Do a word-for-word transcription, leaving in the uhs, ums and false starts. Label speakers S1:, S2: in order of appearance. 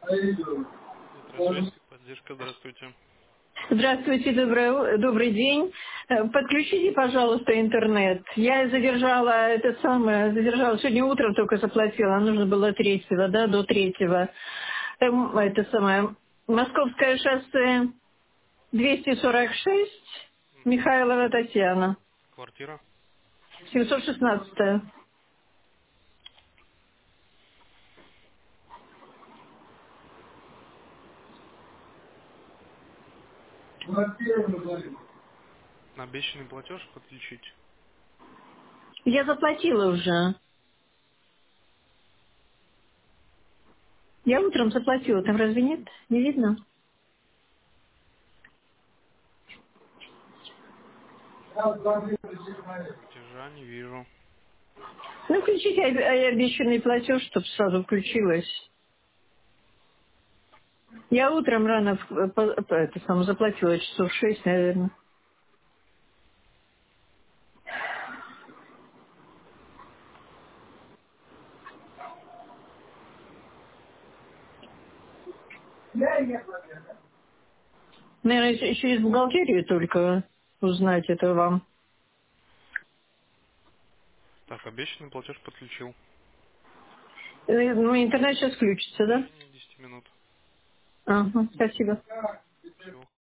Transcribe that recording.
S1: Электросвязь, поддержка, здравствуйте.
S2: Здравствуйте, доброе, у- добрый день. Э, Подключите, пожалуйста, интернет. Я задержала это самое, задержала сегодня утром только заплатила, а нужно было третьего, да, до третьего. Эм, Это самое, Московское шоссе двести сорок шесть,
S1: Мгм.
S2: Михайлова Татьяна,
S1: Квартира.
S2: семьсот шестнадцать.
S1: Обещанный платеж подключить.
S2: Я заплатила уже. Я утром заплатила, там разве нет? Не видно?
S1: Платежа не вижу.
S2: Ну, включите об- обещанный платеж, чтобы сразу включилось. Я утром рано в- по- по- это сам заплатила часов шесть, наверное. Наверное, ч- через бухгалтерию только узнать это вам.
S1: Так, обещанный платеж подключил.
S2: Э, Ну, интернет сейчас включится,
S1: В
S2: да?
S1: течение десяти минут.
S2: Ага, спасибо.
S1: Всего